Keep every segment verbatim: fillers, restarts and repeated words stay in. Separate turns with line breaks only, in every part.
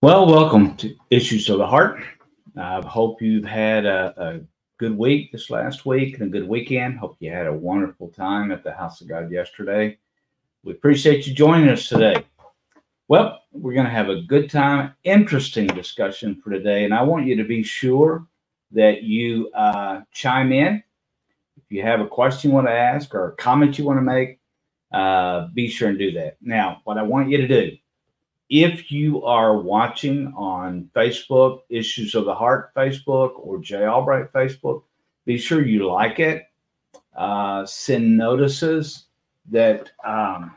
Well, welcome to Issues of the Heart. I hope you've had a, a good week this last week and a good weekend. Hope you had a wonderful time at the House of God yesterday. We appreciate you joining us today. Well, we're going to have a good time, interesting discussion for today, and I want you to be sure that you uh, chime in. If you have a question you want to ask or a comment you want to make, uh, be sure and do that. Now, what I want you to do, if you are watching on Facebook, Issues of the Heart Facebook, or Jay Albright Facebook, be sure you like it. Uh, send notices that um,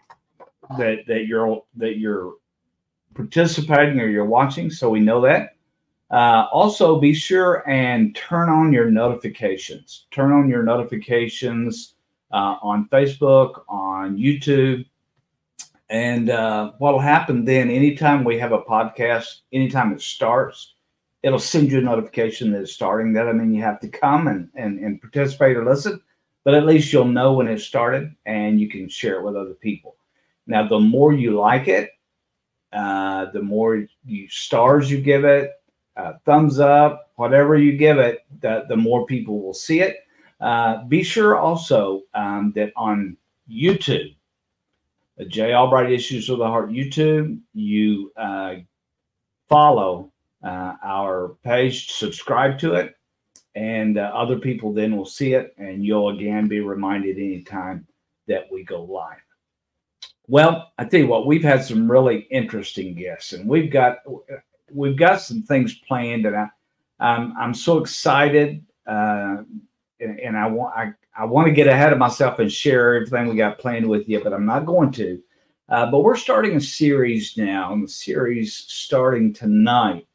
that that you're that you're participating or you're watching, so we know that. Uh, also, be sure and turn on your notifications. Turn on your notifications uh, on Facebook, on YouTube. And uh, what'll happen then, anytime we have a podcast, anytime it starts, it'll send you a notification that it's starting. That doesn't mean you have to come and, and, and participate or listen, but at least you'll know when it started and you can share it with other people. Now, the more you like it, uh, the more you stars you give it, uh, thumbs up, whatever you give it, the, the more people will see it. Uh, be sure also um, that on YouTube, the Jay Albright Issues of the Heart YouTube, you uh, follow uh, our page, subscribe to it, and uh, other people then will see it, and you'll again be reminded anytime that we go live. Well, I tell you what, we've had some really interesting guests, and we've got we've got some things planned, and I, I'm I'm so excited, uh, and, and I want I. I want to get ahead of myself and share everything we got planned with you, but I'm not going to. Uh, but we're starting a series now, and the series starting tonight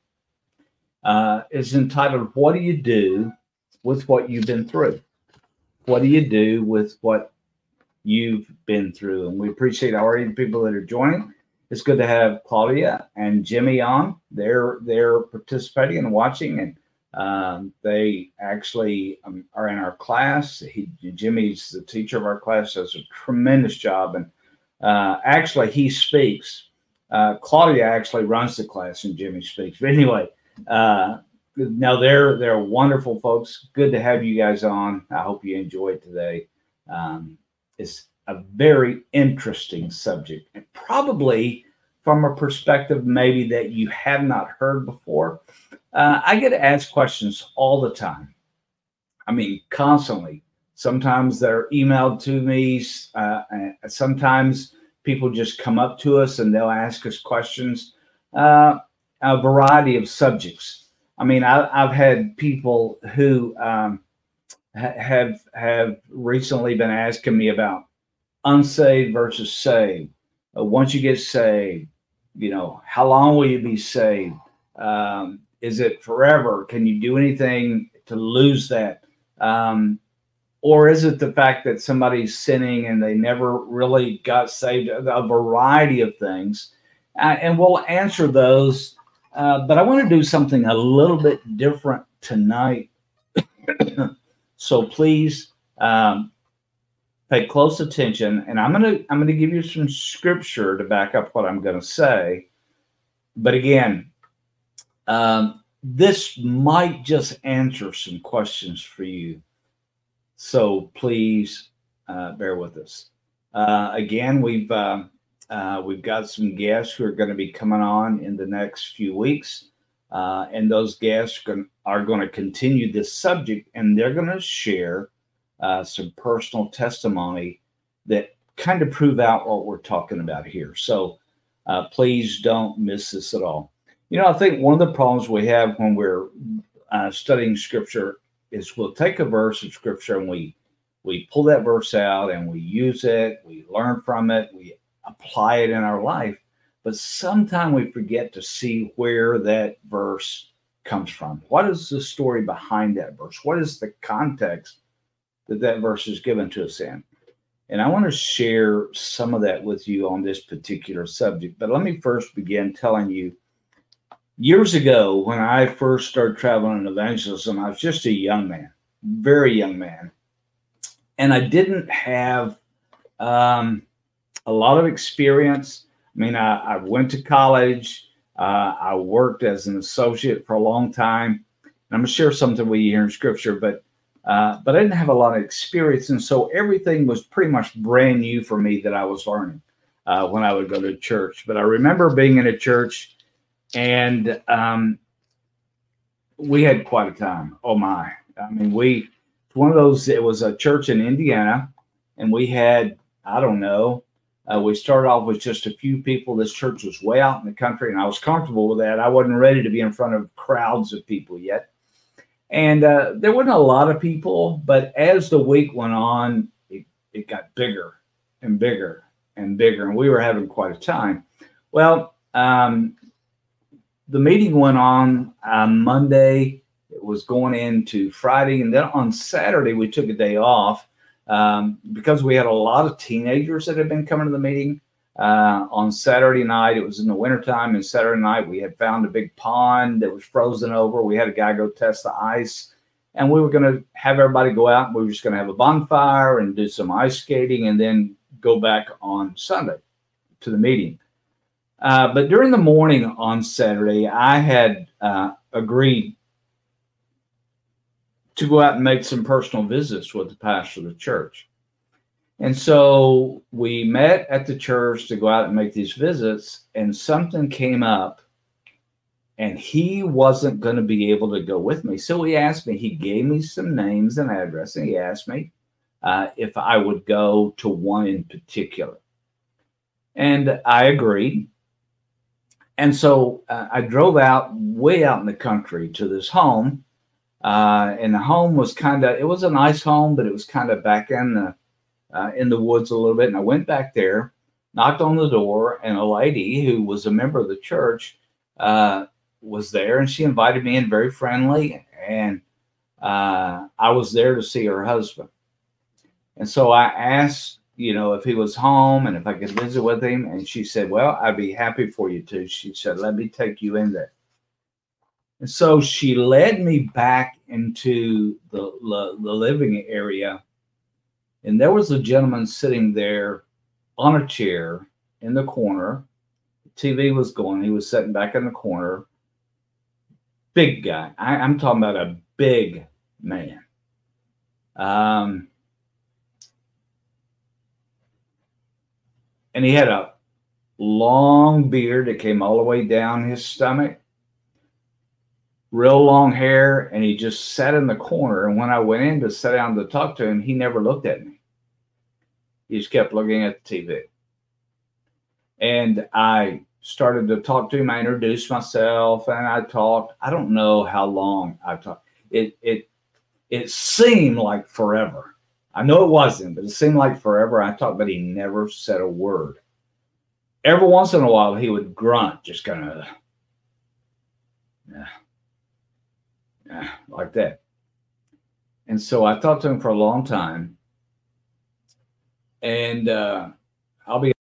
uh, is entitled, What Do You Do with What You've Been Through? What do you do with what you've been through? And we appreciate already the people that are joining. It's good to have Claudia and Jimmy on. They're, they're participating and watching, and Um, they actually um, are in our class. He, Jimmy's the teacher of our class, does a tremendous job. And uh, actually, he speaks. Uh, Claudia actually runs the class, and Jimmy speaks. But anyway, uh, no, they're they're wonderful folks. Good to have you guys on. I hope you enjoy it today. Um, it's a very interesting subject, and probably from a perspective maybe that you have not heard before. Uh, I get asked questions all the time. I mean, constantly. Sometimes they're emailed to me. Uh, sometimes people just come up to us and they'll ask us questions. Uh, a variety of subjects. I mean, I, I've had people who um, ha- have have recently been asking me about unsaved versus saved. Uh, once you get saved, you know, how long will you be saved? Um, Is it forever? Can you do anything to lose that? Um, or is it the fact that somebody's sinning and they never really got saved? A variety of things. Uh, and we'll answer those. Uh, but I want to do something a little bit different tonight. So please um, pay close attention. And I'm going to I'm going to give you some scripture to back up what I'm going to say. But again, Um, this might just answer some questions for you. So please uh, bear with us. Uh, again, we've uh, uh, we've got some guests who are going to be coming on in the next few weeks, uh, and those guests are going to continue this subject, and they're going to share uh, some personal testimony that kind of prove out what we're talking about here. So uh, please don't miss this at all. You know, I think one of the problems we have when we're uh, studying scripture is we'll take a verse of scripture and we we pull that verse out and we use it, we learn from it, we apply it in our life. But sometimes we forget to see where that verse comes from. What is the story behind that verse? What is the context that that verse is given to us in? And I want to share some of that with you on this particular subject. But let me first begin telling you, years ago, when I first started traveling in evangelism, I was just a young man, very young man. And I didn't have um, a lot of experience. I mean, I, I went to college. Uh, I worked as an associate for a long time. And I'm going to share something with you here in Scripture, but uh, but I didn't have a lot of experience, and so everything was pretty much brand new for me that I was learning uh, when I would go to church. But I remember being in a church, and um, we had quite a time. Oh my! I mean, we one of those. It was a church in Indiana, and we had I don't know. Uh, we started off with just a few people. This church was way out in the country, and I was comfortable with that. I wasn't ready to be in front of crowds of people yet. And uh, there wasn't a lot of people, but as the week went on, it, it got bigger and bigger and bigger, and we were having quite a time. Well, um, the meeting went on on Monday. It was going into Friday, and then on Saturday, we took a day off. Um, because we had a lot of teenagers that had been coming to the meeting. Uh, on Saturday night, it was in the wintertime, and Saturday night we had found a big pond that was frozen over. We had a guy go test the ice, and we were going to have everybody go out, and we were just going to have a bonfire and do some ice skating and then go back on Sunday to the meeting. Uh, but during the morning on Saturday, I had uh, agreed to go out and make some personal visits with the pastor of the church. And so we met at the church to go out and make these visits, and something came up, and he wasn't going to be able to go with me. So he asked me, he gave me some names and address, and he asked me uh, if I would go to one in particular. And I agreed. And so uh, I drove out way out in the country to this home. Uh, and the home was kind of, it was a nice home, but it was kind of back in the, uh, in the woods a little bit. And I went back there, knocked on the door, and a lady who was a member of the church uh, was there, and she invited me in, very friendly. And uh, I was there to see her husband. And so I asked, you know, if he was home and if I could visit with him. And she said, well, I'd be happy for you to. She said, let me take you in there. And so she led me back into the, the, the living area, and there was a gentleman sitting there on a chair in the corner. The T V was going. He was sitting back in the corner. Big guy. I, I'm talking about a big man. Um, and he had a long beard that came all the way down his stomach. Real long hair, and he just sat in the corner. And when I went in to sit down to talk to him, he never looked at me. He just kept looking at the T V. And I started to talk to him. I introduced myself, and I talked. I don't know how long I talked. It it it seemed like forever. I know it wasn't, but it seemed like forever. I talked, but he never said a word. Every once in a while, he would grunt, just kind of, yeah. like that. And so I talked to him for a long time, and uh, I'll be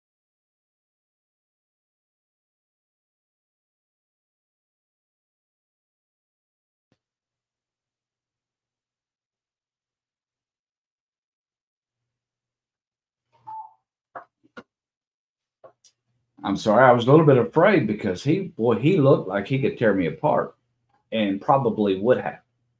I'm sorry, I was a little bit afraid because he, boy, he looked like he could tear me apart, and probably would have.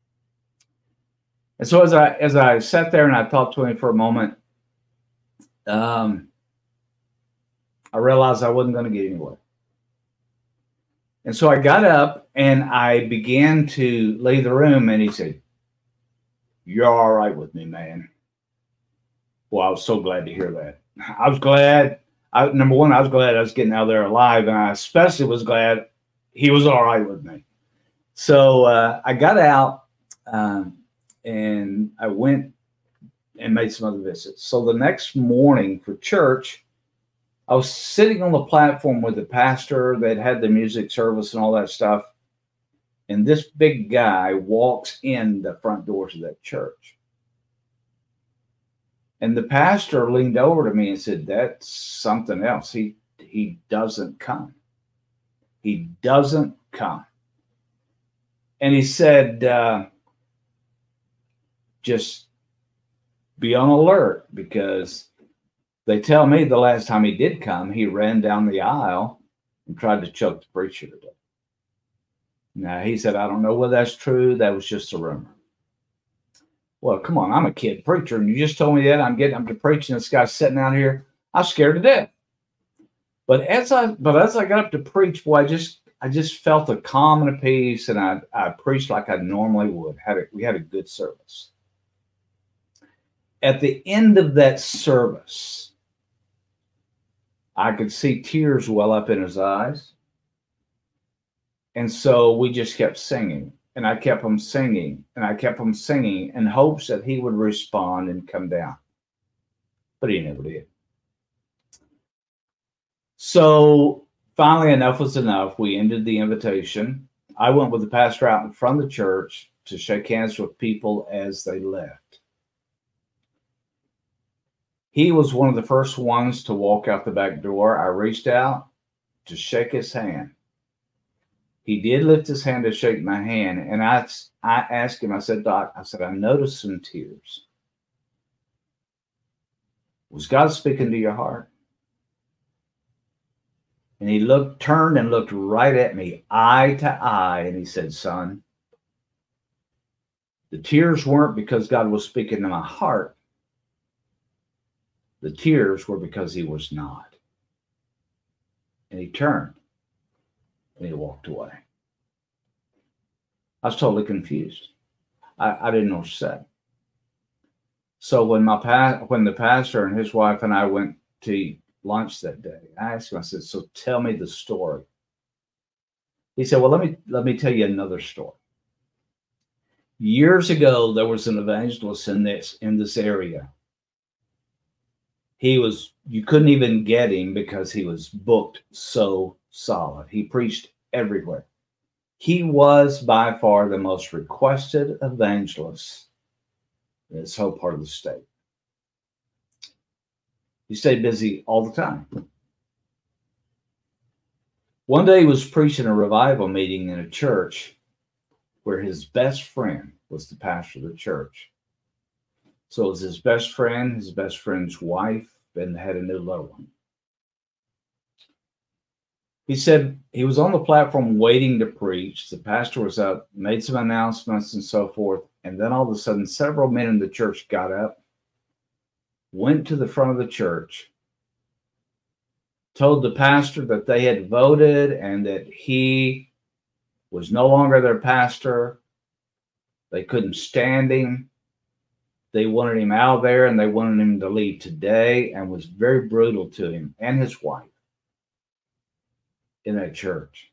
And so as I as I sat there and I talked to him for a moment, um, I realized I wasn't going to get anywhere. And so I got up and I began to leave the room, and he said, "You're all right with me, man." Well, I was so glad to hear that. I was glad. I, number one, I was glad I was getting out of there alive, and I especially was glad he was all right with me. So uh, I got out, um, and I went and made some other visits. So the next morning for church, I was sitting on the platform with the pastor that had the music service and all that stuff. And this big guy walks in the front doors of that church. And the pastor leaned over to me and said, "That's something else. He, he doesn't come. He doesn't come." And he said, uh, just be on alert, because they tell me the last time he did come, he ran down the aisle and tried to choke the preacher to death. Now, he said, I don't know whether that's true. That was just a rumor. Well, come on, I'm a kid preacher, and you just told me that. I'm getting up to preaching. This guy's sitting out here. I was scared to death. But as I but as I got up to preach, boy, I just I just felt a calm and a peace, and I I preached like I normally would. Had a, we had a good service. At the end of that service, I could see tears well up in his eyes. And so we just kept singing, and I kept him singing, and I kept him singing in hopes that he would respond and come down. But he never did. So finally, enough was enough. We ended the invitation. I went with the pastor out in front of the church to shake hands with people as they left. He was one of the first ones to walk out the back door. I reached out to shake his hand. He did lift his hand to shake my hand, and I, I asked him, I said, Doc, I said, I noticed some tears. Was God speaking to your heart? And he looked, turned and looked right at me, eye to eye, and he said, son, the tears weren't because God was speaking to my heart. The tears were because he was not. And he turned and he walked away. I was totally confused. I, I didn't know what to say. So when my pa- when the pastor and his wife and I went to eat lunch that day, I asked him, I said, so tell me the story. He said, well, let me let me tell you another story. Years ago, there was an evangelist in this in this area. He was, you couldn't even get him because he was booked so solid. He preached everywhere. He was by far the most requested evangelist in this whole part of the state. He stayed busy all the time. One day he was preaching a revival meeting in a church where his best friend was the pastor of the church. So it was his best friend, his best friend's wife, and had a new little one. He said he was on the platform waiting to preach. The pastor was up, made some announcements and so forth. And then all of a sudden, several men in the church got up, went to the front of the church, told the pastor that they had voted and that he was no longer their pastor. They couldn't stand him. They wanted him out of there, and they wanted him to leave today, and was very brutal to him and his wife in that church.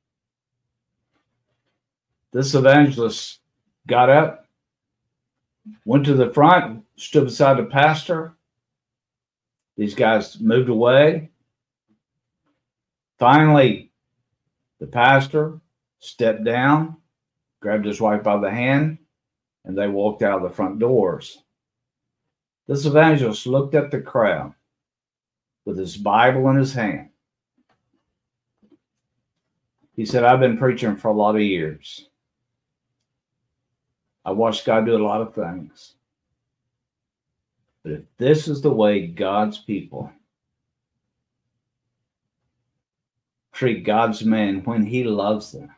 This evangelist got up, went to the front, stood beside the pastor. These guys moved away. Finally, the pastor stepped down, grabbed his wife by the hand, and they walked out of the front doors. This evangelist looked at the crowd with his Bible in his hand. He said, I've been preaching for a lot of years. I watched God do a lot of things. But if this is the way God's people treat God's men when he loves them,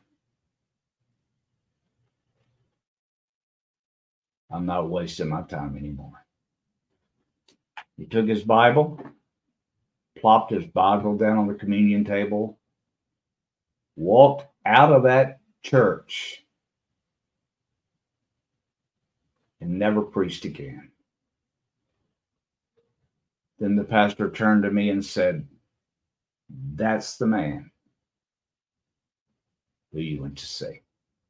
I'm not wasting my time anymore. He took his Bible, plopped his Bible down on the communion table, walked out of that church, and never preached again. Then the pastor turned to me and said, that's the man who you went to see.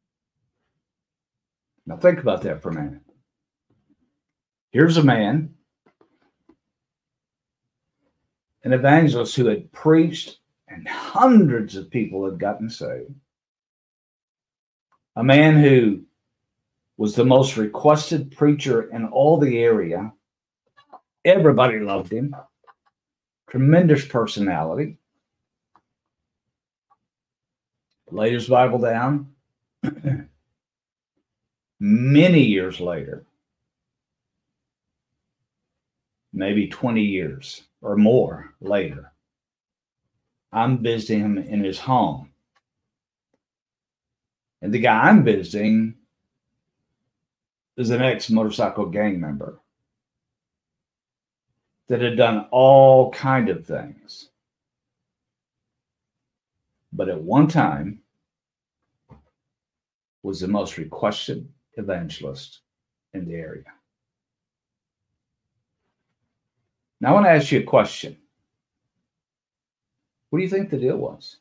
Now think about that for a minute. Here's a man, an evangelist who had preached and hundreds of people had gotten saved. A man who was the most requested preacher in all the area. Everybody loved him. Tremendous personality. Laid his Bible down. Many years later, maybe twenty years or more later, I'm visiting him in his home. And the guy I'm visiting is an ex-motorcycle gang member that had done all kind of things. But at one time was the most requested evangelist in the area. Now I want to ask you a question. What do you think the deal was?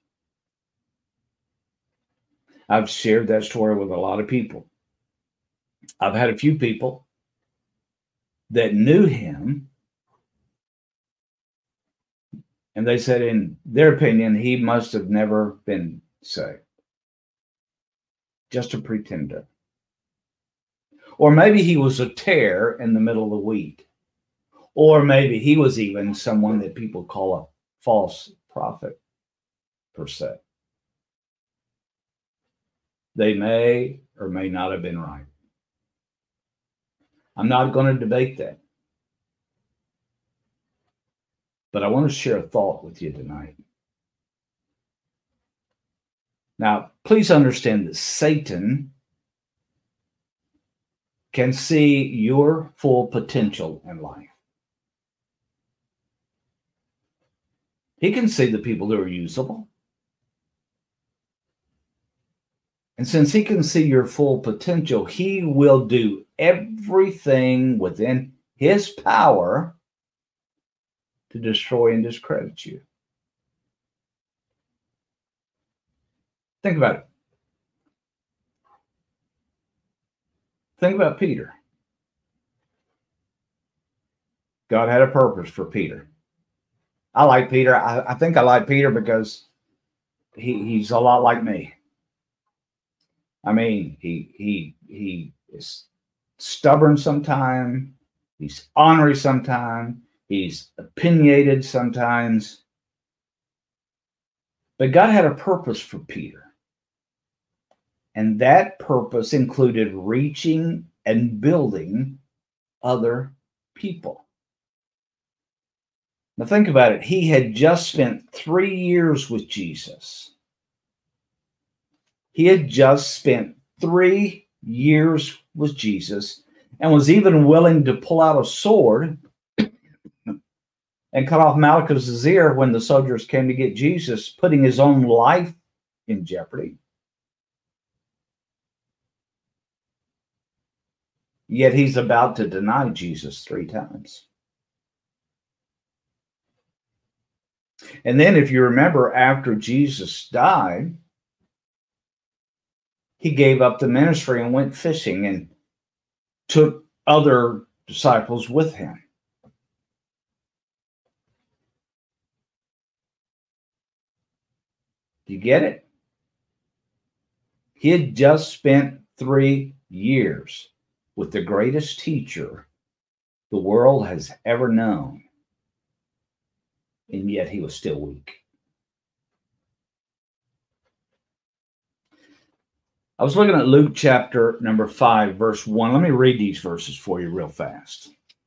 I've shared that story with a lot of people. I've had a few people that knew him, and they said, in their opinion, he must have never been saved. Just a pretender. Or maybe he was a tare in the middle of the wheat. Or maybe he was even someone that people call a false prophet, per se. They may or may not have been right. I'm not going to debate that. But I want to share a thought with you tonight. Now, please understand that Satan can see your full potential in life. He can see the people who are usable. And since he can see your full potential, he will do everything within his power to destroy and discredit you. Think about it. Think about Peter. God had a purpose for Peter. I like Peter. I, I think I like Peter because he, he's a lot like me. I mean, he he he is stubborn sometimes. He's ornery sometimes. He's opinionated sometimes. But God had a purpose for Peter. And that purpose included reaching and building other people. Now think about it. He had just spent three years with Jesus. He had just spent three years with Jesus and was even willing to pull out a sword and cut off Malchus's ear when the soldiers came to get Jesus, putting his own life in jeopardy. Yet he's about to deny Jesus three times. And then if you remember, after Jesus died, he gave up the ministry and went fishing and took other disciples with him. Do you get it? He had just spent three years with the greatest teacher the world has ever known, and yet he was still weak. I was looking at Luke chapter number five, verse one. Let me read these verses for you real fast.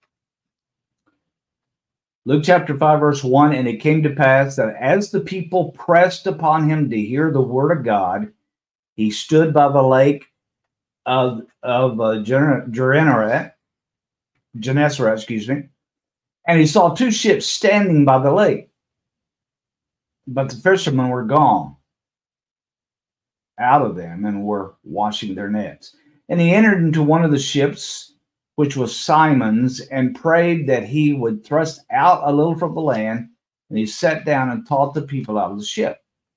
Luke chapter five, verse one, and it came to pass that as the people pressed upon him to hear the word of God, he stood by the lake of, of uh, Gennesaret, Gennesaret, excuse me, and he saw two ships standing by the lake, but the fishermen were gone out of them and were washing their nets. And he entered into one of the ships, which was Simon's, and prayed that he would thrust out a little from the land. And he sat down and taught the people out of the ship.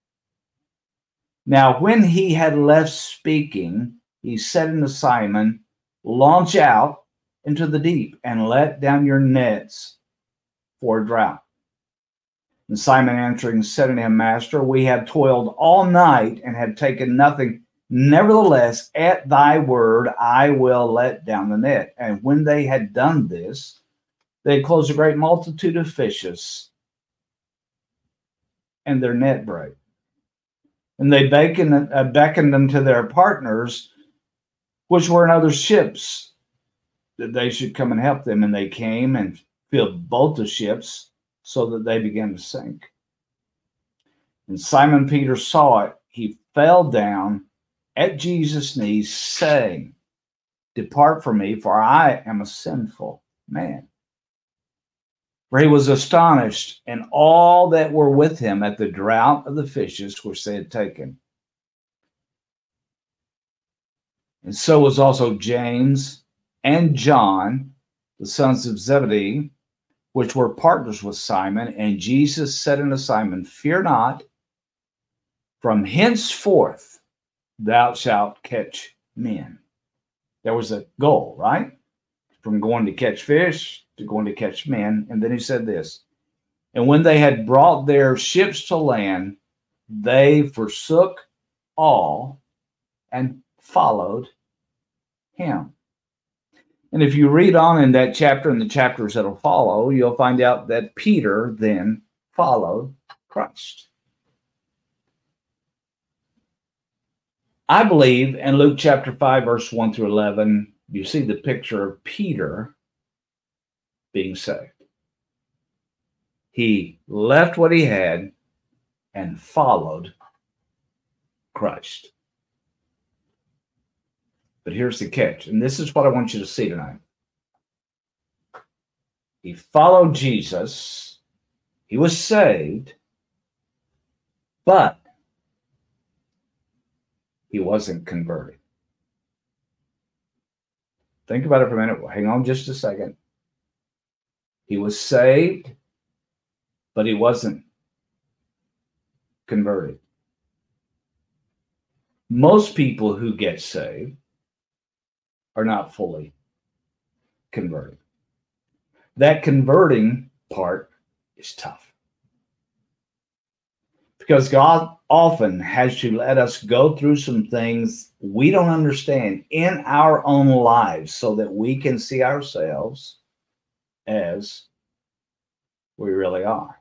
Now, when he had left speaking, he said unto Simon, launch out into the deep and let down your nets for a draught. And Simon answering said unto him, Master, we have toiled all night and have taken nothing. Nevertheless, at thy word, I will let down the net. And when they had done this, they closed a great multitude of fishes, and their net brake. And they beckoned, uh, beckoned unto their partners, which were in other ships, that they should come and help them. And they came and filled both the ships, so that they began to sink. And Simon Peter saw it. He fell down at Jesus' knees, saying, "Depart from me, for I am a sinful man." For he was astonished, and all that were with him at the draught of the fishes which they had taken. And so was also James and John, the sons of Zebedee, which were partners with Simon. And Jesus said unto Simon, "Fear not, from henceforth thou shalt catch men." There was a goal, right? From going to catch fish to going to catch men. And then he said this, "And when they had brought their ships to land, they forsook all and followed him." And if you read on in that chapter and the chapters that'll follow, you'll find out that Peter then followed Christ. I believe in Luke chapter five, verse one through eleven, you see the picture of Peter being saved. He left what he had and followed Christ. But here's the catch, and this is what I want you to see tonight. He followed Jesus. He was saved, but he wasn't converted. Think about it for a minute. Hang on just a second. He was saved, but he wasn't converted. Most people who get saved are not fully converted. That converting part is tough, because God often has to let us go through some things we don't understand in our own lives so that we can see ourselves as we really are.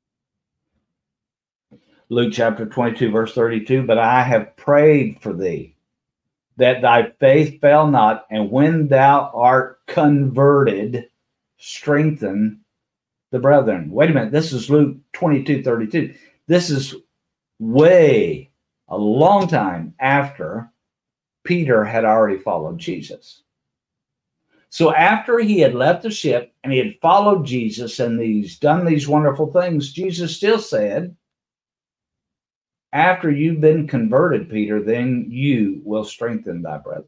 Luke chapter twenty-two, verse thirty-two, "But I have prayed for thee, that thy faith fail not, and when thou art converted, strengthen the brethren." Wait a minute, this is Luke twenty-two, thirty-two. This is way a long time after Peter had already followed Jesus. So after he had left the ship and he had followed Jesus and he's done these wonderful things, Jesus still said, "After you've been converted, Peter, then you will strengthen thy brethren."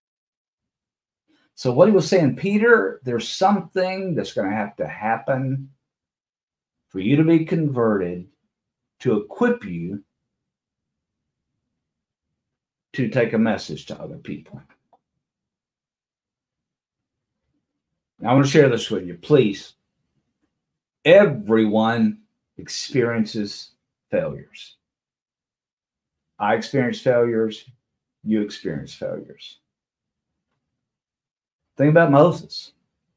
So what he was saying, Peter, there's something that's going to have to happen for you to be converted to equip you to take a message to other people. Now, I want to share this with you, please. Everyone experiences failures. I experience failures. You experience failures. Think about Moses.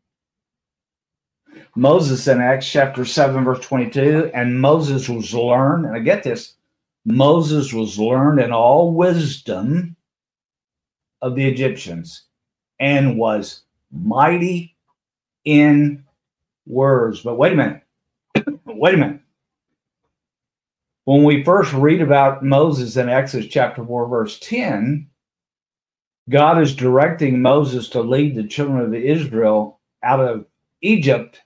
Moses in Acts chapter seven, verse twenty-two, "And Moses was learned," and I get this, Moses was learned in all wisdom of the Egyptians and was mighty in words. But wait a minute. Wait a minute. When we first read about Moses in Exodus chapter four, verse ten, God is directing Moses to lead the children of Israel out of Egypt.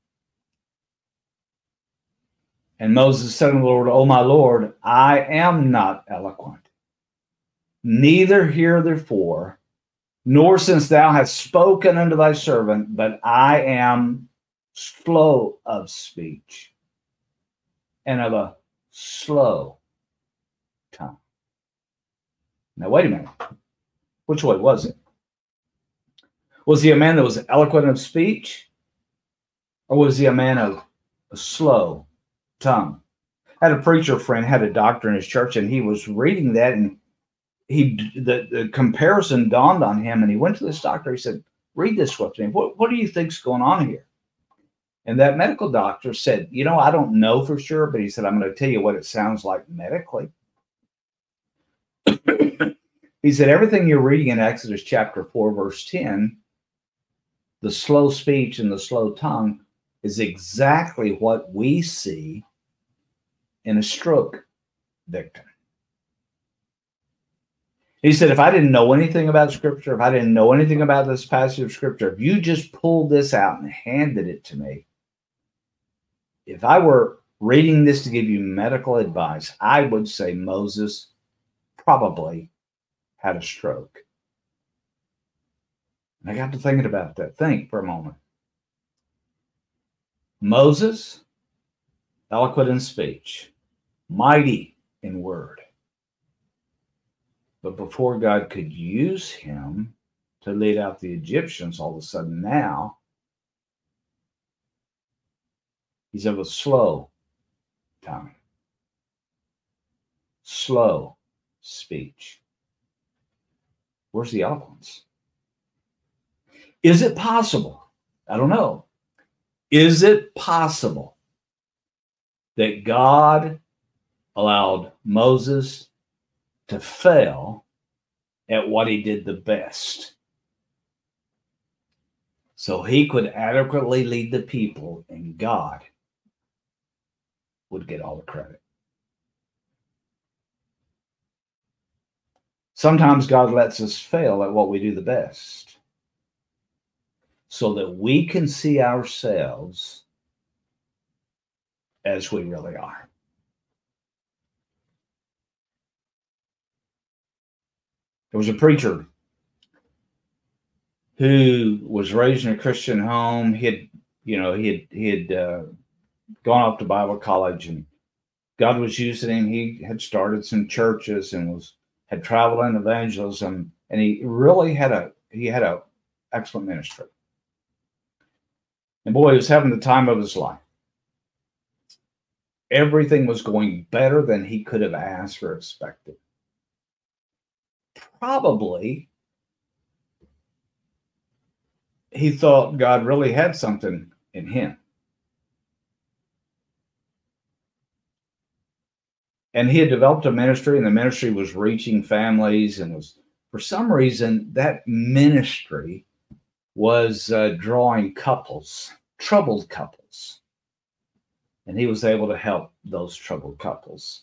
And Moses said to the Lord, "O my Lord, I am not eloquent, neither heretofore, nor since thou hast spoken unto thy servant, but I am slow of speech and of a slow tongue." Now, wait a minute. Which way was it? Was he a man that was eloquent of speech? Or was he a man of a slow tongue? I had a preacher friend, had a doctor in his church, and he was reading that, and he the, the comparison dawned on him, and he went to this doctor. He said, "Read this with me. What, what do you think's going on here?" And that medical doctor said, "You know, I don't know for sure, but he said, I'm going to tell you what it sounds like medically." He said, "Everything you're reading in Exodus chapter four, verse ten, the slow speech and the slow tongue, is exactly what we see in a stroke victim. He said, if I didn't know anything about Scripture, if I didn't know anything about this passage of Scripture, if you just pulled this out and handed it to me, if I were reading this to give you medical advice, I would say Moses probably had a stroke. And I got to thinking about that. Think for a moment. Moses, eloquent in speech, mighty in word. But before God could use him to lead out the Egyptians, all of a sudden now, he's of a slow tongue, slow speech. Where's the eloquence? Is it possible? I don't know. Is it possible that God allowed Moses to fail at what he did the best, so he could adequately lead the people and God would get all the credit? Sometimes God lets us fail at what we do the best so that we can see ourselves as we really are. There was a preacher who was raised in a Christian home. He had, you know, he had he had uh, gone off to Bible college, and God was using him. He had started some churches and was had traveled in evangelism, and he really had a he had a excellent ministry. And boy, he was having the time of his life. Everything was going better than he could have asked or expected. Probably he thought God really had something in him. And he had developed a ministry, and the ministry was reaching families, and was, for some reason, that ministry was uh, drawing couples, troubled couples. And he was able to help those troubled couples.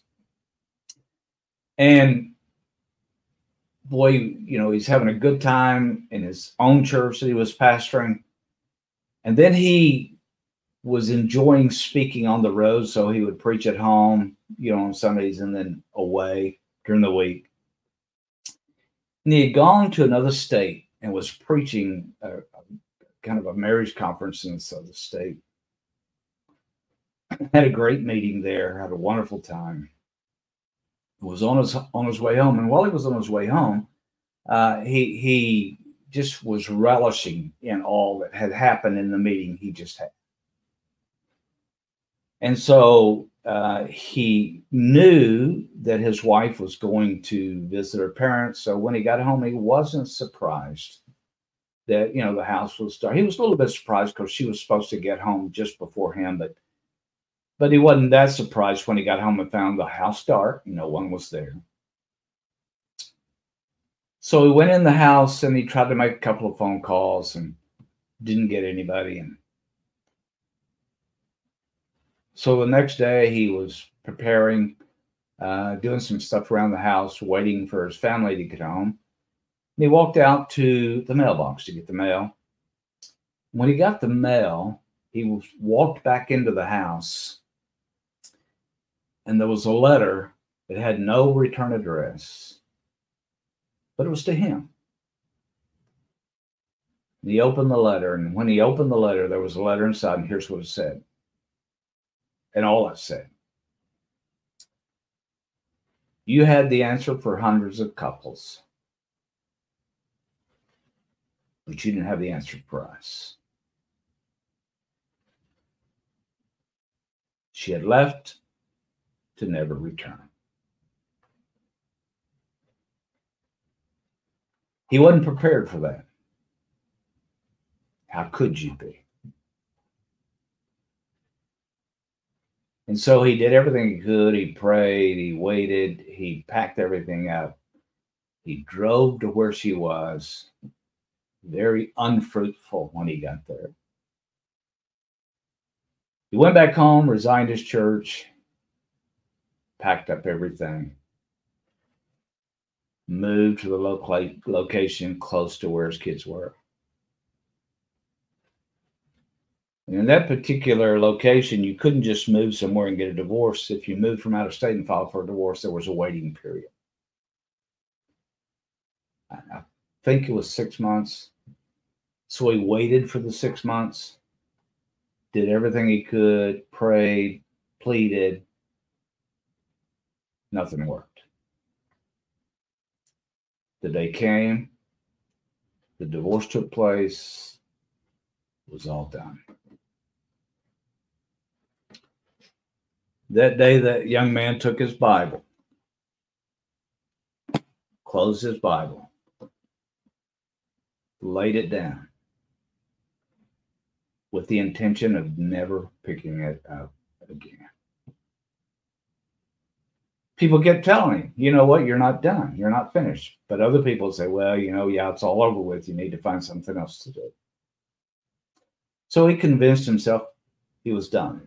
And boy, you know, he's having a good time in his own church that he was pastoring. And then he was enjoying speaking on the road, so he would preach at home, you know, on Sundays and then away during the week. And he had gone to another state and was preaching a, a kind of a marriage conference in this other state. Had a great meeting there, had a wonderful time. Was on his on his way home, and while he was on his way home, uh, he he just was relishing in all that had happened in the meeting he just had. And so uh, he knew that his wife was going to visit her parents. So when he got home, he wasn't surprised that, you know, the house was dark. He was a little bit surprised because she was supposed to get home just before him, but but he wasn't that surprised when he got home and found the house dark. No one was there. So he went in the house and he tried to make a couple of phone calls and didn't get anybody. And so the next day he was preparing, uh, doing some stuff around the house, waiting for his family to get home. And he walked out to the mailbox to get the mail. When he got the mail, he was, walked back into the house, and there was a letter that had no return address, but it was to him. And he opened the letter, and when he opened the letter, there was a letter inside, and here's what it said. And all it said: you had the answer for hundreds of couples, but you didn't have the answer for us. She had left to never return. He wasn't prepared for that. How could you be? And so he did everything he could. He prayed, he waited, he packed everything up. He drove to where she was, very unfruitful when he got there. He went back home, resigned his church, packed up everything, moved to the local location close to where his kids were. And in that particular location, you couldn't just move somewhere and get a divorce. If you moved from out of state and filed for a divorce, there was a waiting period. I think it was six months. So he waited for the six months, did everything he could, prayed, pleaded. Nothing worked. The day came, the divorce took place, it was all done. That day, that young man took his Bible, closed his Bible, laid it down with the intention of never picking it up again. People kept telling him, you know what, you're not done, you're not finished. But other people say, well, you know, yeah, it's all over with. You need to find something else to do. So he convinced himself he was done.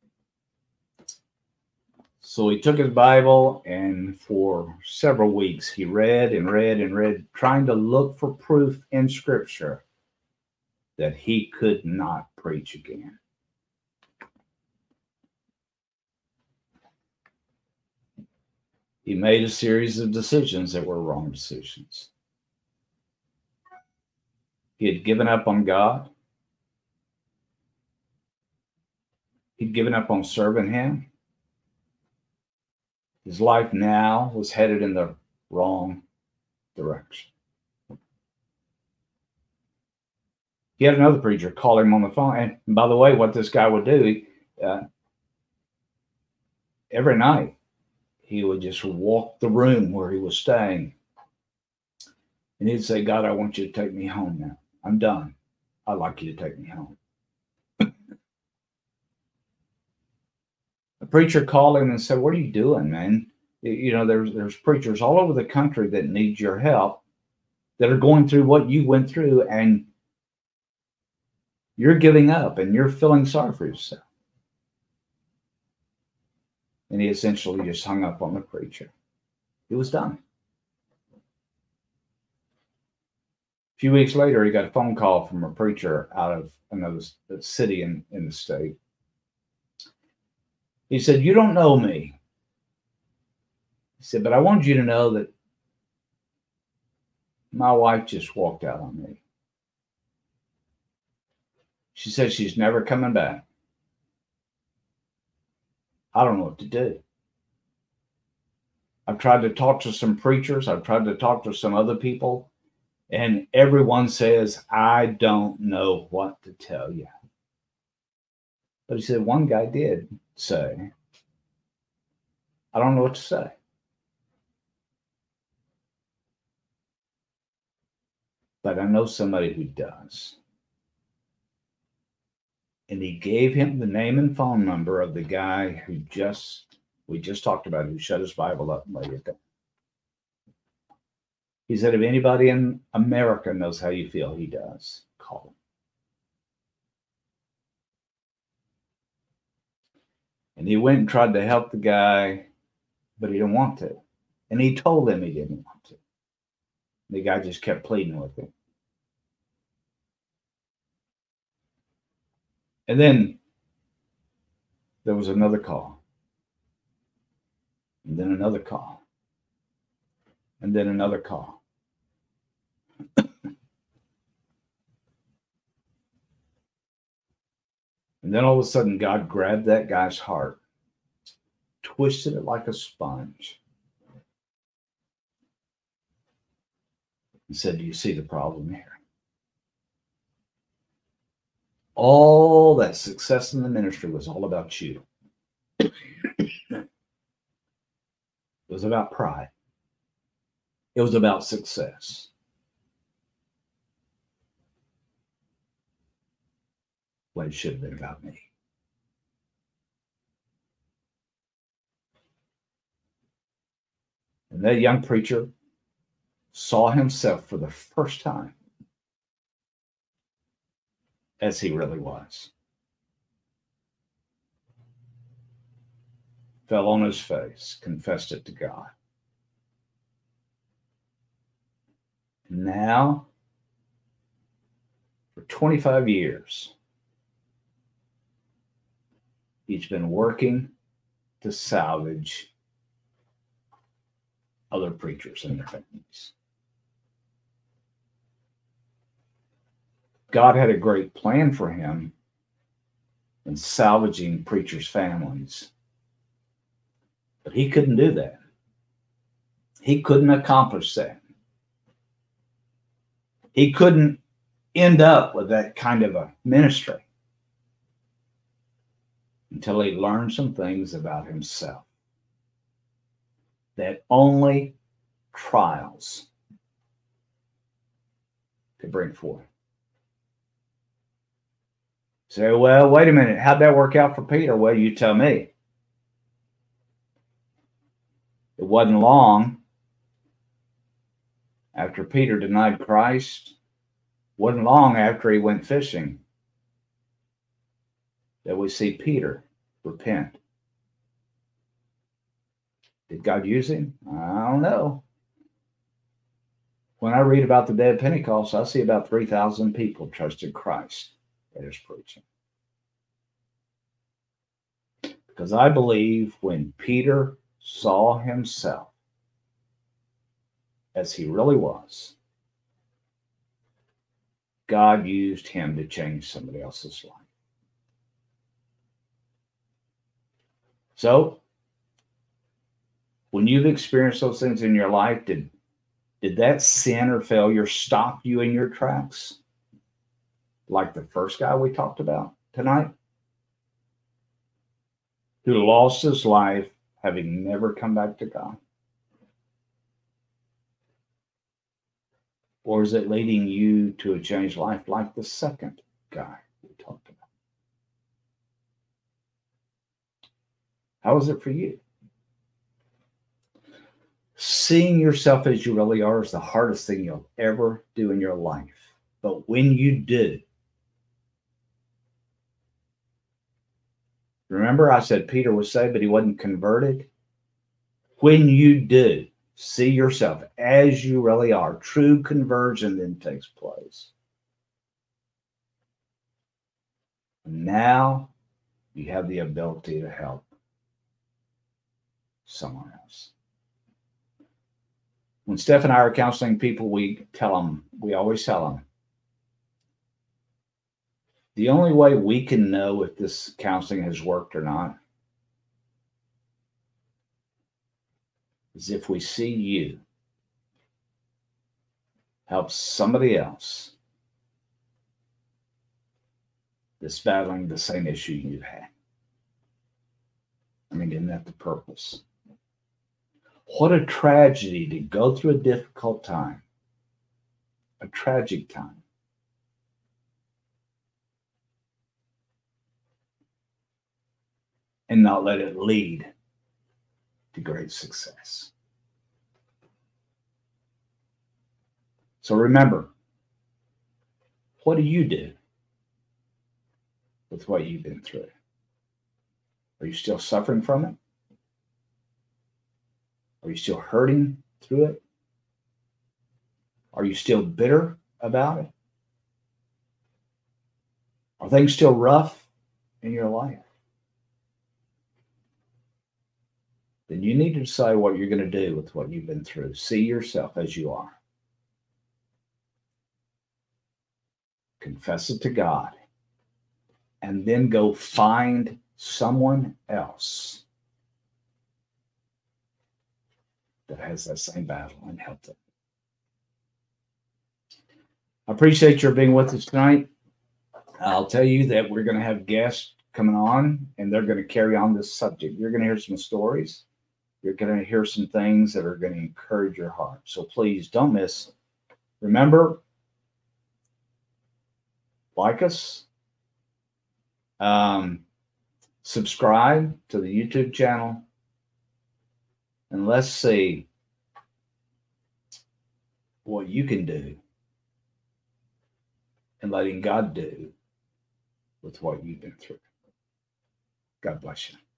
So he took his Bible, and for several weeks he read and read and read, trying to look for proof in Scripture that he could not preach again. He made a series of decisions that were wrong decisions. He had given up on God. He'd given up on serving him. His life now was headed in the wrong direction. He had another preacher call him on the phone. And by the way, what this guy would do, he, uh, every night, he would just walk the room where he was staying. And he'd say, God, I want you to take me home now. I'm done. I'd like you to take me home. The preacher called him and said, what are you doing, man? You know, there's there's preachers all over the country that need your help, that are going through what you went through, and you're giving up and you're feeling sorry for yourself. And he essentially just hung up on the preacher. It was done. A few weeks later, he got a phone call from a preacher out of another city in, in the state. He said, you don't know me. He said, but I want you to know that my wife just walked out on me. She said she's never coming back. I don't know what to do. I've tried to talk to some preachers. I've tried to talk to some other people. And everyone says, I don't know what to tell you. But he said, one guy did say, I don't know what to say. But I know somebody who does. And he gave him the name and phone number of the guy who just, we just talked about, who shut his Bible up and laid it down. He said, if anybody in America knows how you feel, he does. Call him. And he went and tried to help the guy, but he didn't want to. And he told him he didn't want to. The guy just kept pleading with him. And then there was another call. And then another call. And then another call. And then all of a sudden, God grabbed that guy's heart, twisted it like a sponge, and said, do you see the problem here? All that success in the ministry was all about you. It was about pride. It was about success. Well, it should have been about me. And that young preacher saw himself for the first time as he really was. fell on his face, confessed it to God. Now, for twenty-five years, he's been working to salvage other preachers and their families. God had a great plan for him in salvaging preachers' families, but he couldn't do that. He couldn't accomplish that. He couldn't end up with that kind of a ministry until he learned some things about himself that only trials could bring forth. Say, well, wait a minute. How'd that work out for Peter? Well, you tell me. It wasn't long after Peter denied Christ, wasn't long after he went fishing, that we see Peter repent. Did God use him? I don't know. When I read about the day of Pentecost, I see about three thousand people trusted Christ at his preaching. Because I believe when Peter saw himself as he really was, God used him to change somebody else's life. So, when you've experienced those things in your life, did, did that sin or failure stop you in your tracks? Like the first guy we talked about tonight, who lost his life having never come back to God? Or is it leading you to a changed life like the second guy we talked about? How is it for you? Seeing yourself as you really are is the hardest thing you'll ever do in your life. But when you do, remember I said Peter was saved, but he wasn't converted? When you do see yourself as you really are, true conversion then takes place. And now you have the ability to help someone else. When Steph and I are counseling people, we tell them, we always tell them, the only way we can know if this counseling has worked or not is if we see you help somebody else that's battling the same issue you had. I mean, isn't that the purpose? What a tragedy to go through a difficult time, a tragic time, and not let it lead to great success. So remember, what do you do with what you've been through? Are you still suffering from it? Are you still hurting through it? Are you still bitter about it? Are things still rough in your life? Then you need to decide what you're going to do with what you've been through. See yourself as you are. Confess it to God. And then go find someone else that has that same battle and help them. I appreciate your being with us tonight. I'll tell you that we're going to have guests coming on, and they're going to carry on this subject. You're going to hear some stories. You're going to hear some things that are going to encourage your heart. So please don't miss it. Remember, like us, um, subscribe to the YouTube channel, and let's see what you can do and letting God do with what you've been through. God bless you.